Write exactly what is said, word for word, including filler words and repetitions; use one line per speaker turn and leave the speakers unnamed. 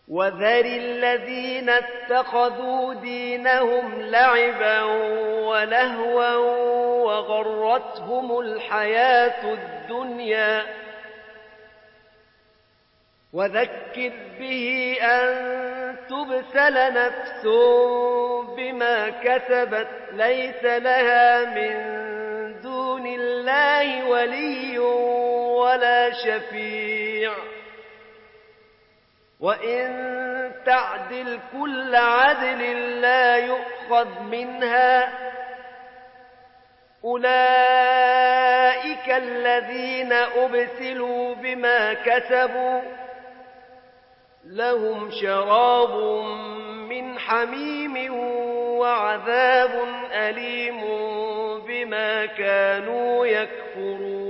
وذر الذين اتخذوا دينهم لعبا ولهوا وغرتهم الحياة الدنيا وذكر به أن تبسل نفس بما كسبت ليس لها من دون الله ولي ولا شفيع وإن تعدل كل عدل لا يؤخذ منها أولئك الذين أبسلوا بما كسبوا لهم شراب من حميم وعذاب أليم بما كانوا يكفرون